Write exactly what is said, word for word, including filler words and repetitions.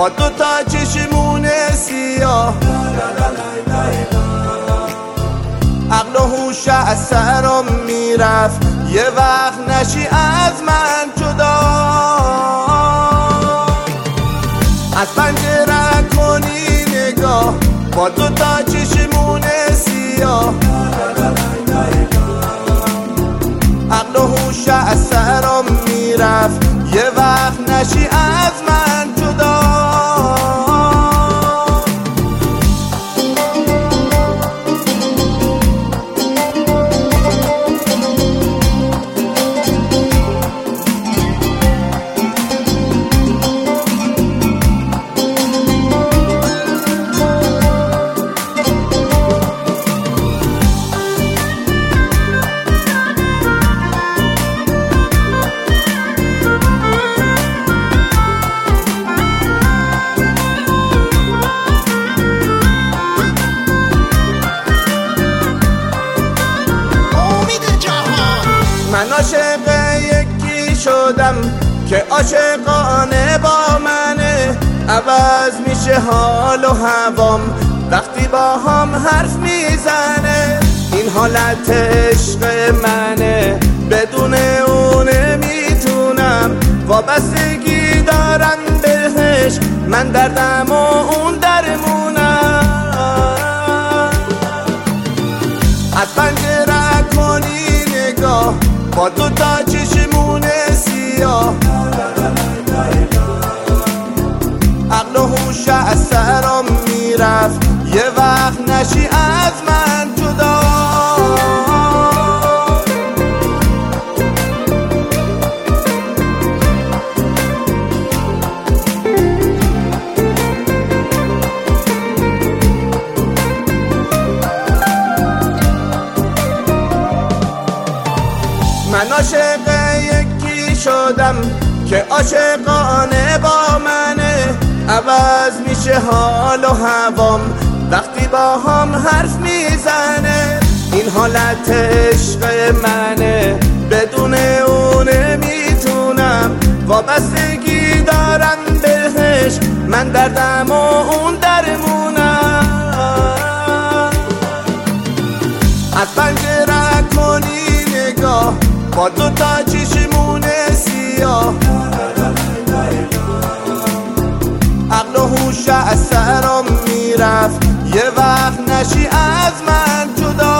با دو تا چشمون سیاه. عقل و هوش از سرم میرفت، یه وقت نشی از من جدا. از پنجره کنی نگاه با دو تا چشمون سیاه. عقل و هوش از سرم میرفت، یه وقت نشی از من جدا. من عاشق یکی شدم که عاشقانه با منه. عوض میشه حال و هوام وقتی با هم حرف میزنه. این حالت عشق منه، بدون اون نمیتونم. وابستگی دارم بهش، من دردم و اون درمونم. از پنجره کنی نگاه با دو تا چشمون سیاه. عقل و هوش از سرم میرفت، یه وقت نشی از من جدا. من عاشق یکی شدم که عاشقانه با منه. عوض میشه حال و هوام وقتی با هم حرف میزنه. این حالت عشق منه، بدون اون نمیتونم. وابستگی دارم بهش، من دردم و اون درمونم. از پنجره کنی نگاه با دو تا چشمون سیاه. عقل و هوش از سرم میرفت، یه وقت نشی از من جدا.